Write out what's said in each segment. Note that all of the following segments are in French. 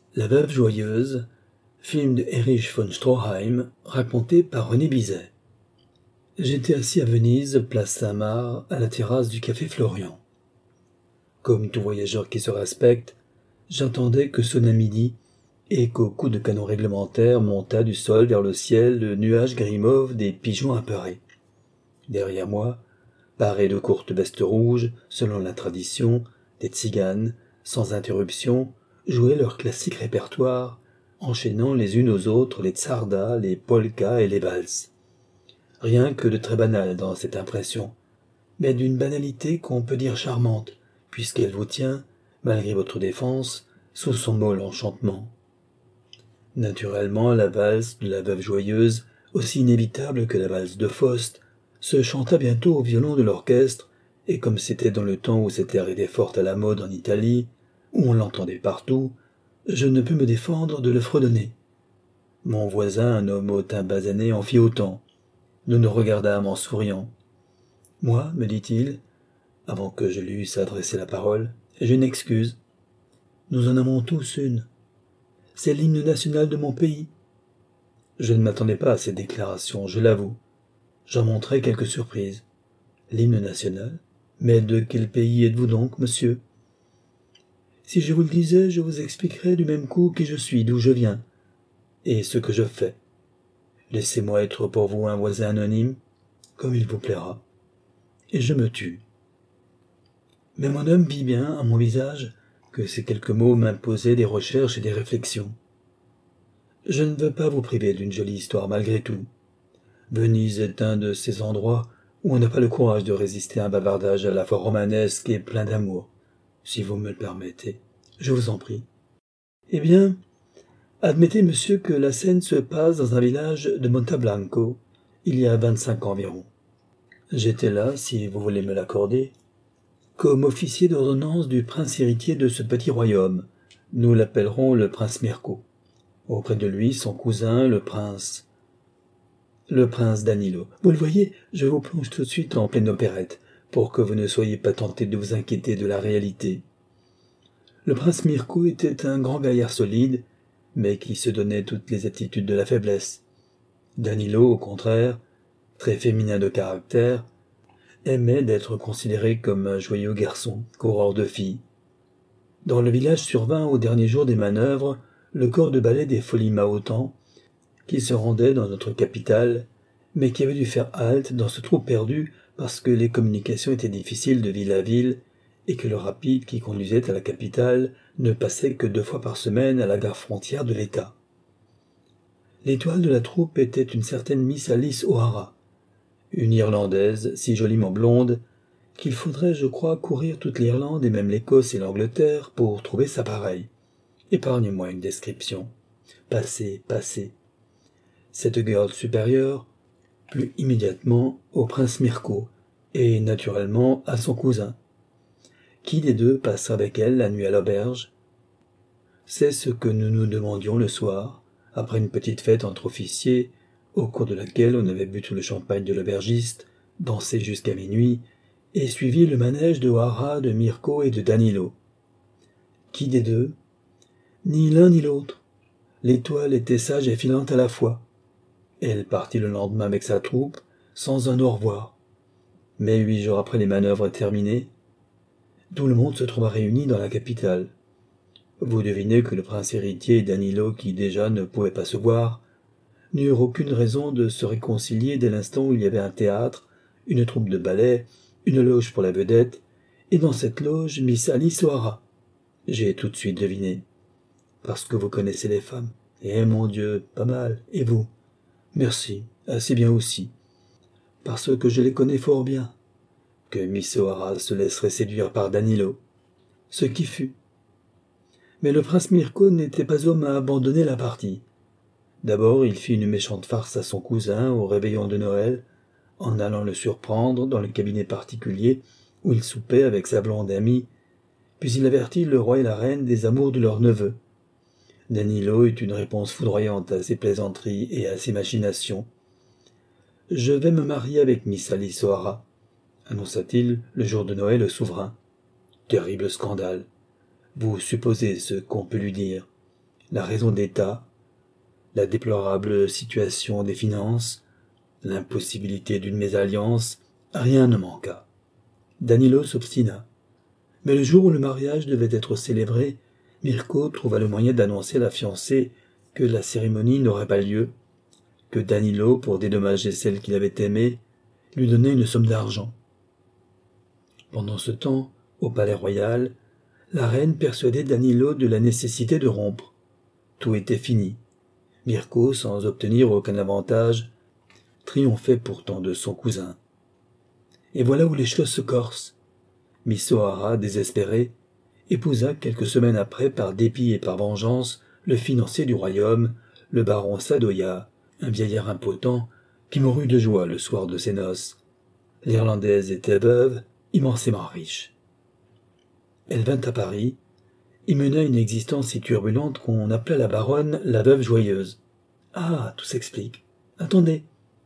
La Veuve Joyeuse, film de Erich von Stroheim, raconté par René Bizet. J'étais assis à Venise, place Saint-Marc, à la terrasse du café Florian. Comme tout voyageur qui se respecte, j'attendais que sonne à midi et qu'au coup de canon réglementaire monta du sol vers le ciel le nuage gris-mauve des pigeons apeurés. Derrière moi, parés de courtes vestes rouges, selon la tradition, des tziganes, sans interruption, jouaient leur classique répertoire, enchaînant les unes aux autres les tsardas, les polkas et les valses. Rien que de très banal dans cette impression, mais d'une banalité qu'on peut dire charmante, puisqu'elle vous tient, malgré votre défense, sous son molle enchantement. Naturellement, la valse de la Veuve Joyeuse, aussi inévitable que la valse de Faust, se chanta bientôt au violon de l'orchestre, et comme c'était dans le temps où cet air était fort à la mode en Italie, où on l'entendait partout, je ne pus me défendre de le fredonner. Mon voisin, un homme au teint basané, en fit autant. Nous nous regardâmes en souriant. « Moi, me dit-il, avant que je lui eusse adressé la parole, j'ai une excuse. Nous en avons tous une. C'est l'hymne national de mon pays. » Je ne m'attendais pas à cette déclaration, je l'avoue. J'en montrai quelques surprises. L'hymne national? Mais de quel pays êtes-vous donc, monsieur? Si je vous le disais, je vous expliquerais du même coup qui je suis, d'où je viens, et ce que je fais. Laissez-moi être pour vous un voisin anonyme, comme il vous plaira. Et je me tus. Mais mon homme vit bien, à mon visage, que ces quelques mots m'imposaient des recherches et des réflexions. Je ne veux pas vous priver d'une jolie histoire malgré tout. Venise est un de ces endroits où on n'a pas le courage de résister à un bavardage à la fois romanesque et plein d'amour. Si vous me le permettez, je vous en prie. Eh bien, admettez, monsieur, que la scène se passe dans un village de Montablanco, il y a 25 ans environ. J'étais là, si vous voulez me l'accorder, comme officier d'ordonnance du prince héritier de ce petit royaume. Nous l'appellerons le prince Mirko. Auprès de lui, son cousin, le prince Danilo. Vous le voyez, je vous plonge tout de suite en pleine opérette, pour que vous ne soyez pas tenté de vous inquiéter de la réalité. Le prince Mirko était un grand gaillard solide, mais qui se donnait toutes les attitudes de la faiblesse. Danilo, au contraire, très féminin de caractère, aimait d'être considéré comme un joyeux garçon, coureur de filles. Dans le village survint au dernier jour des manœuvres le corps de ballet des Folies Mahotan, qui se rendait dans notre capitale, mais qui avait dû faire halte dans ce trou perdu parce que les communications étaient difficiles de ville à ville et que le rapide qui conduisait à la capitale ne passait que 2 fois par semaine à la gare frontière de l'État. L'étoile de la troupe était une certaine Miss Alice O'Hara, une Irlandaise si joliment blonde qu'il faudrait, je crois, courir toute l'Irlande et même l'Écosse et l'Angleterre pour trouver sa pareille. Épargnez-moi une description. Passez. Cette girl supérieure plut immédiatement au prince Mirko et naturellement à son cousin. Qui des deux passe avec elle la nuit à l'auberge? C'est ce que nous nous demandions le soir, après une petite fête entre officiers, au cours de laquelle on avait bu tout le champagne de l'aubergiste, dansé jusqu'à minuit, et suivi le manège de O'Hara, de Mirko et de Danilo. Qui des deux? Ni l'un ni l'autre. L'étoile était sage et filante à la fois. Elle partit le lendemain avec sa troupe, sans un au revoir. Mais 8 jours après les manœuvres terminées, tout le monde se trouva réuni dans la capitale. Vous devinez que le prince héritier et Danilo, qui déjà ne pouvaient pas se voir, n'eurent aucune raison de se réconcilier dès l'instant où il y avait un théâtre, une troupe de ballet, une loge pour la vedette, et dans cette loge, Miss Alice O'Hara. J'ai tout de suite deviné. Parce que vous connaissez les femmes. Eh mon Dieu, pas mal. Et vous? Merci, assez bien aussi. Parce que je les connais fort bien. Que Miss O'Hara se laisserait séduire par Danilo. Ce qui fut. Mais le prince Mirko n'était pas homme à abandonner la partie. D'abord, il fit une méchante farce à son cousin au réveillon de Noël, en allant le surprendre dans le cabinet particulier où il soupait avec sa blonde amie, puis il avertit le roi et la reine des amours de leur neveu. Danilo eut une réponse foudroyante à ses plaisanteries et à ses machinations. « Je vais me marier avec Miss Alice O'Hara », annonça-t-il le jour de Noël au souverain. Terrible scandale. Vous supposez ce qu'on peut lui dire. la raison d'État, la déplorable situation des finances, l'impossibilité d'une mésalliance, rien ne manqua. Danilo s'obstina. Mais le jour où le mariage devait être célébré, Mirko trouva le moyen d'annoncer à la fiancée que la cérémonie n'aurait pas lieu, que Danilo, pour dédommager celle qu'il avait aimée, lui donnait une somme d'argent. Pendant ce temps, au palais royal, la reine persuadait Danilo de la nécessité de rompre. Tout était fini. Mirko, sans obtenir aucun avantage, triomphait pourtant de son cousin. Et voilà où les choses se corsent. Misohara, désespéré, épousa quelques semaines après, par dépit et par vengeance, le financier du royaume, le baron Sadoya, un vieillard impotent, qui mourut de joie le soir de ses noces. L'Irlandaise était veuve, immensément riche. Elle vint à Paris, y mena une existence si turbulente qu'on appela la baronne la veuve joyeuse. Ah, tout s'explique. Attendez.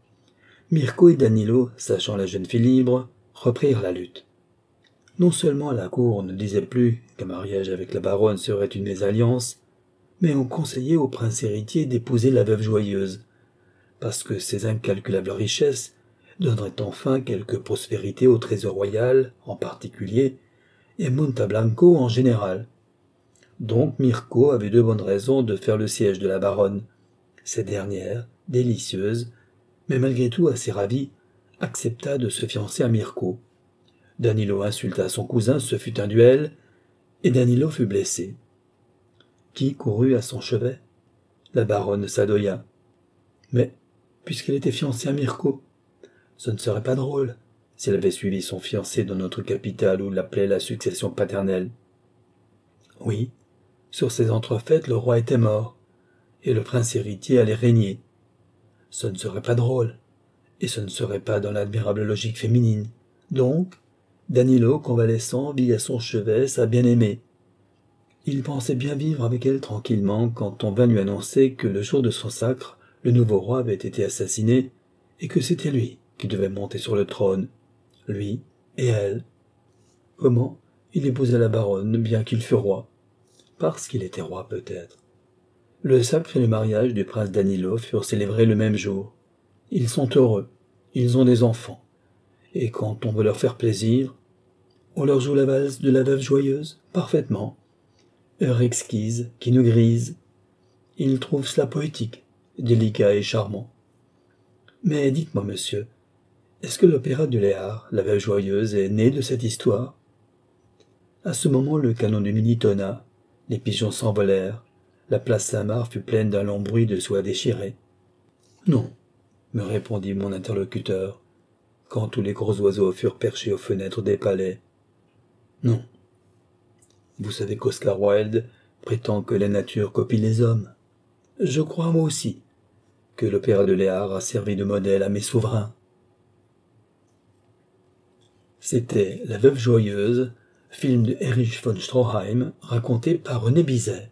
Mirko et Danilo, sachant la jeune fille libre, reprirent la lutte. Non seulement la cour ne disait plus qu'un mariage avec la baronne serait une mésalliance, mais on conseillait au prince héritier d'épouser la veuve joyeuse, parce que ses incalculables richesses donneraient enfin quelque prospérité au trésor royal en particulier, et Monte Blanco en général. Donc Mirko avait de bonnes raisons de faire le siège de la baronne. Cette dernière, délicieuse, mais malgré tout assez ravie, accepta de se fiancer à Mirko. Danilo insulta son cousin, ce fut un duel, et Danilo fut blessé. Qui courut à son chevet? La baronne Sadoya. Mais, puisqu'elle était fiancée à Mirko, ce ne serait pas drôle si elle avait suivi son fiancé dans notre capitale où l'appelait la succession paternelle. Oui, sur ces entrefaites, le roi était mort, et le prince héritier allait régner. Ce ne serait pas drôle, et ce ne serait pas dans l'admirable logique féminine. Donc, Danilo, convalescent, vit à son chevet sa bien-aimée. Il pensait bien vivre avec elle tranquillement quand on vint lui annoncer que le jour de son sacre, le nouveau roi avait été assassiné et que c'était lui qui devait monter sur le trône. Lui et elle. Comment? Il épousa la baronne, bien qu'il fût roi. Parce qu'il était roi, peut-être. Le sacre et le mariage du prince Danilo furent célébrés le même jour. Ils sont heureux, ils ont des enfants. Et quand on veut leur faire plaisir, on leur joue la valse de la veuve joyeuse, parfaitement. Heure exquise, qui nous grise. Ils trouvent cela poétique, délicat et charmant. Mais dites-moi, monsieur, est-ce que l'opéra de Léar, la veuve joyeuse, est né de cette histoire? À ce moment, le canon du midi tonna, les pigeons s'envolèrent, la place Saint-Marc fut pleine d'un long bruit de soie déchirée. Non, me répondit mon interlocuteur, quand tous les gros oiseaux furent perchés aux fenêtres des palais. Non. Vous savez qu'Oscar Wilde prétend que la nature copie les hommes. Je crois moi aussi que l'opéra de Léar a servi de modèle à mes souverains. C'était La Veuve Joyeuse, film de Erich von Stroheim, raconté par René Bizet.